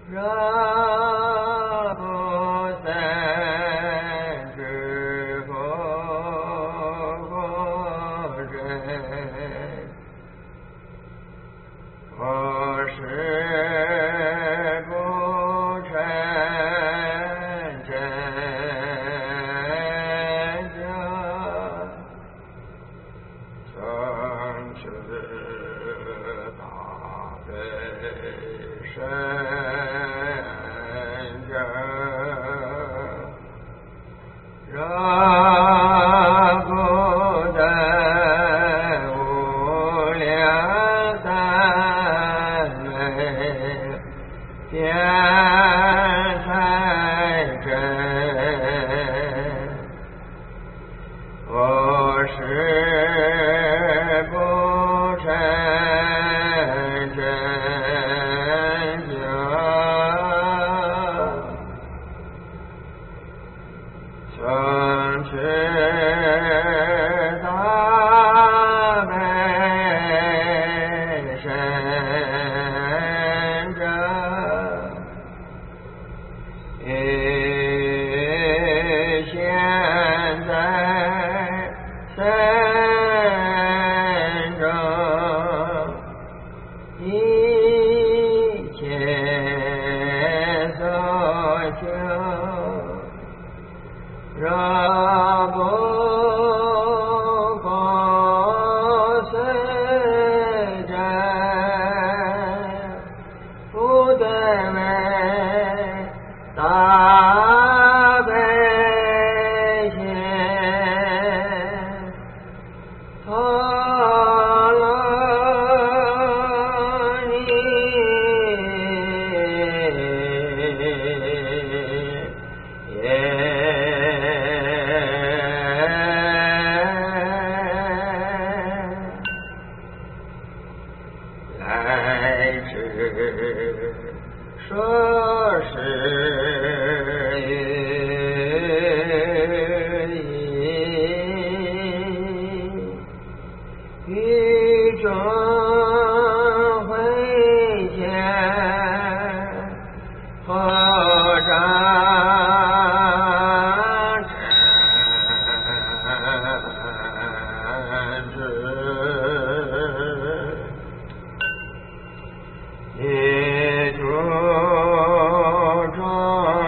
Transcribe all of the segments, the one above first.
若不三知佛故人，我是不成真假，曾知大悲深真，若不得无量三昧遍财真，我是不成真假，曾知大悲深真，现在身中一切所求，若不过是真，不得为大悲心，陀罗尼耶。来至说是语，语中会见佛长真知，一诸众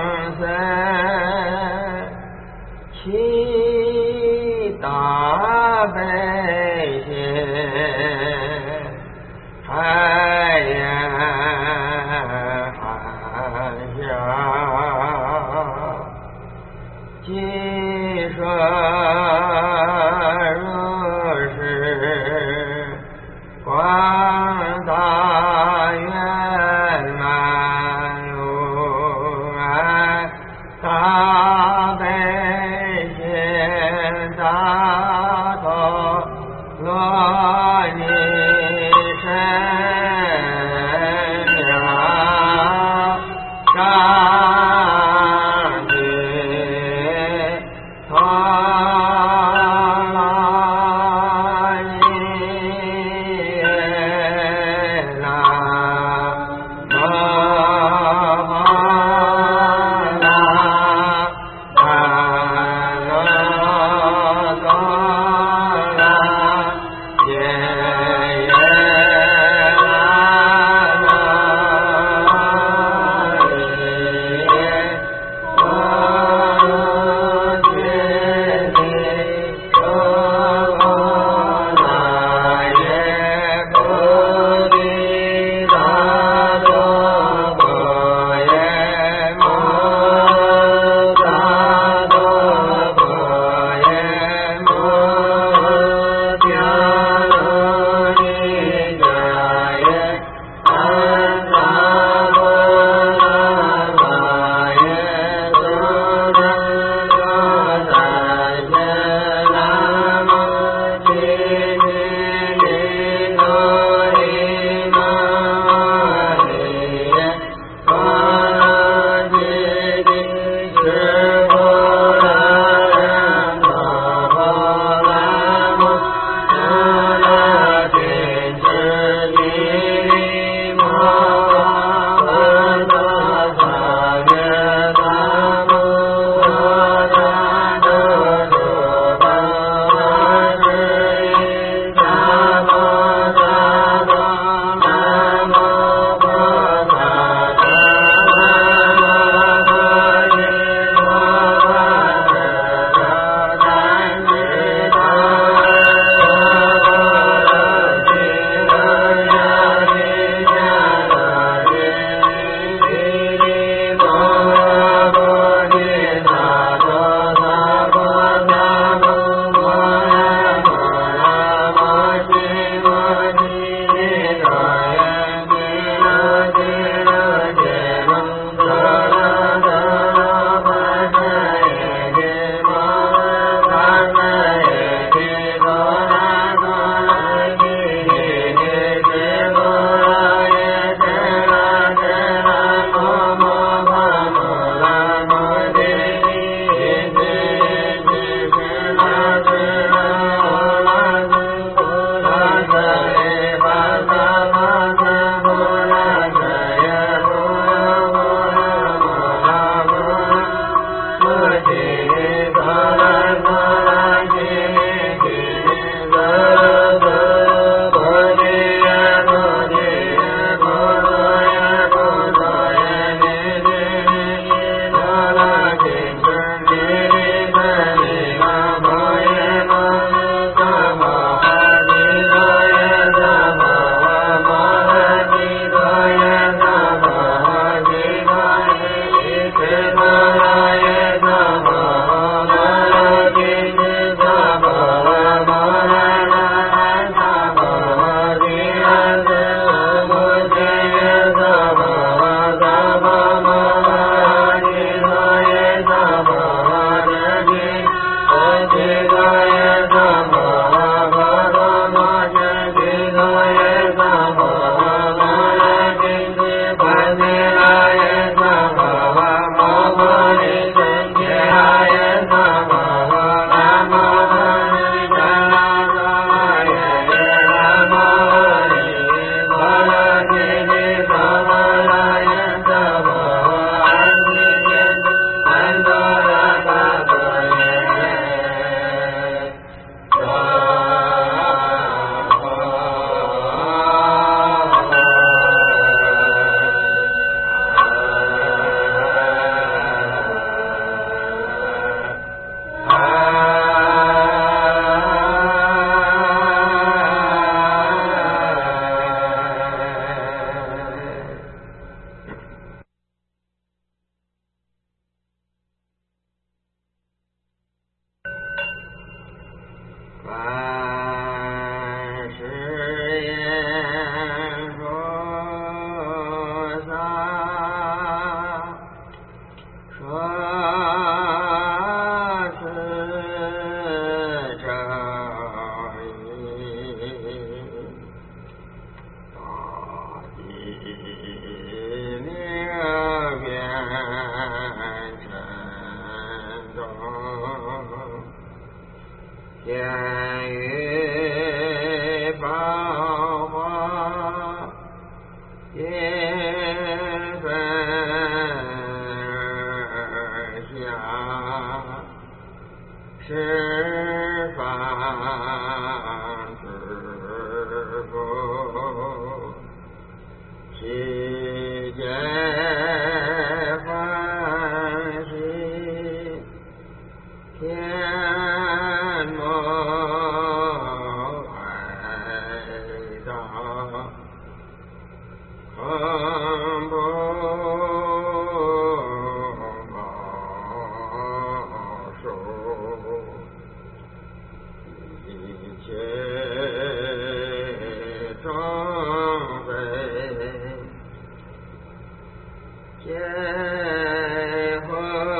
见何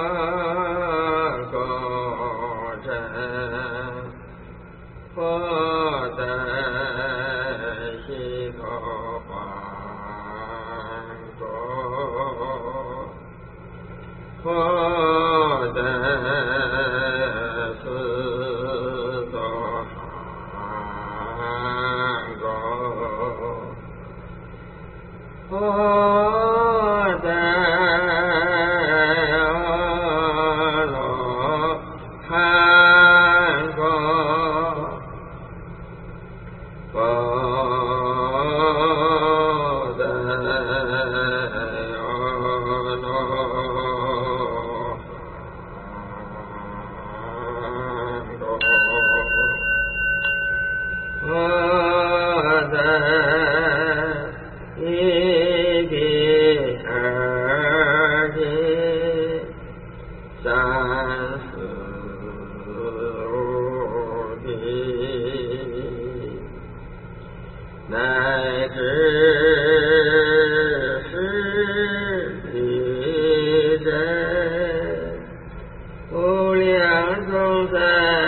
高真，何等西头还国，何等四座韩国，何等罗汉国，何等罗汉国，何等一地二地三四五地，乃至十地真，无量众生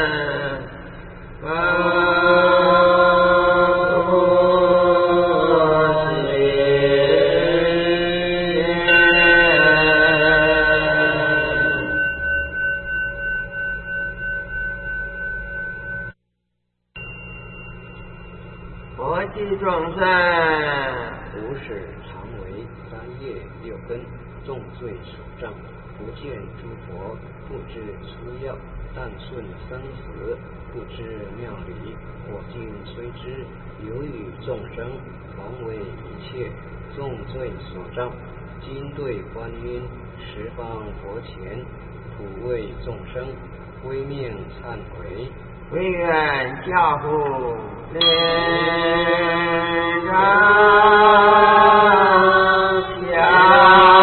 佛及众生， 无始常为三业六根，重罪所障，不见诸佛，不知出药，但顺生死，不知妙理。我今虽知，由于众生，凡为一切重罪所障，今对观音十方佛前，普为众生归命忏悔， 唯愿教父连长相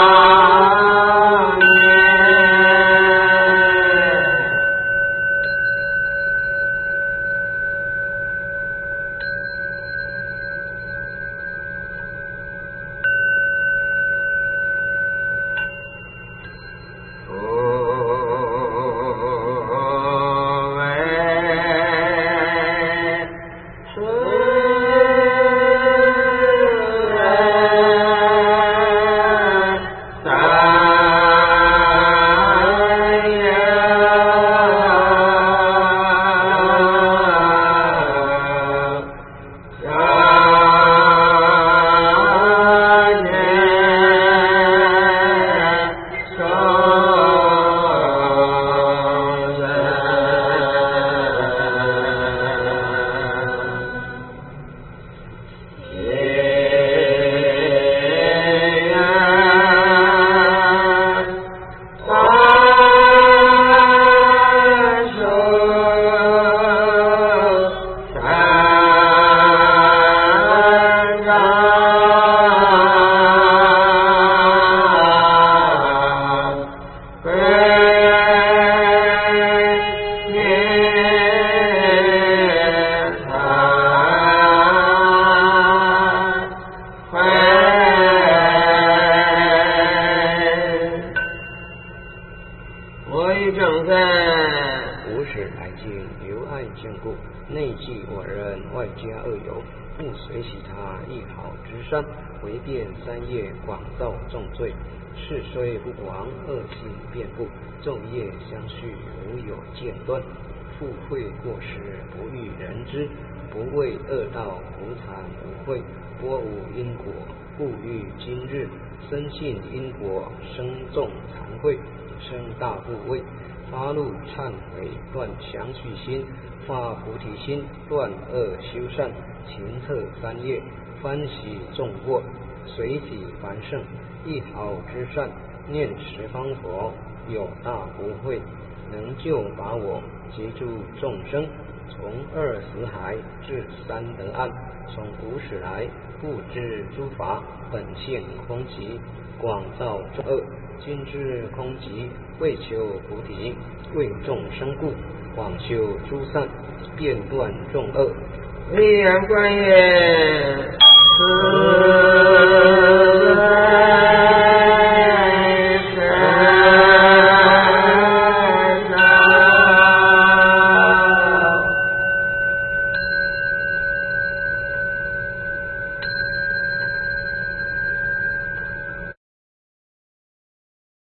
内忌我人，外加恶友，不随喜他一毫之善，为变三业，广造重罪。是虽不亡，恶性遍布，昼夜相续，无有间断。富贵过失，不欲人知，不为恶道，无惭无悔，波无因果，故欲今日深信因果，生重惭愧，生大怖畏，发怒忏悔，断强去心，发菩提心，断恶修善，勤策三业，欢喜众过，随体凡圣，一毫之善，念十方佛，有大不慧，能救拔我，截住众生，从二死海至三得岸，从古始来，不知诸法，本性空寂，广造众恶，今知空寂，为求菩提，为众生故，广修诸善，遍断众恶。 力量观也，